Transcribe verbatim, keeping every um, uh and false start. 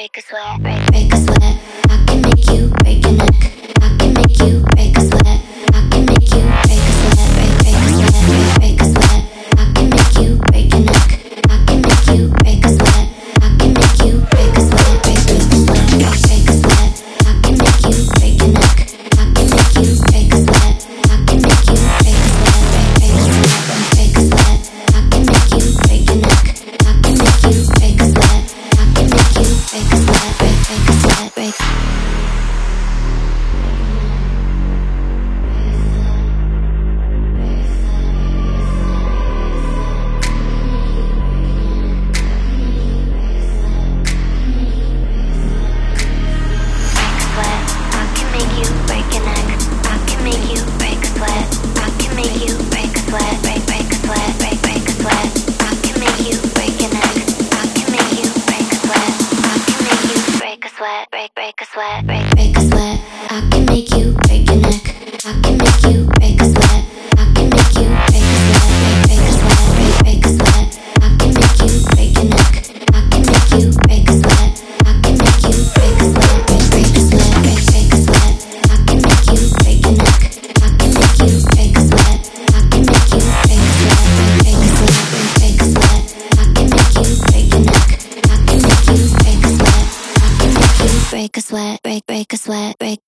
break a sweat, break, break a sweat. I can make you break your neck. I can make you break a sweat. I can make you break a sweat, break, break a sweat, break, break a sweat. I can make you break your neck. I can make you break a sweat. I can make you break a sweat, break, break a sweat, break, break a sweat. I can make you break your neck. I can make you break a sweat. I can make you break a sweat, break, break a sweat, break, break a sweat. I can make you break your neck. I can make you break a sweat. I can make you break a sweat, break, break a sweat, break. Sweat, break, break a sweat, break, break a sweat. I can make you break your neck. I can make you break a sweat. I can make you break a sweat, break, break a sweat, break, break a sweat. I can make you break your neck. I can make you break a sweat. I can make you break a sweat, break, break a sweat, break, break a sweat. I can make you break your neck. I can make you break a sweat. I can make you break a sweat, break, break a sweat, break, break a sweat. I can make you break your neck. I can make you break a sweat. Break a sweat, break, break a sweat, break.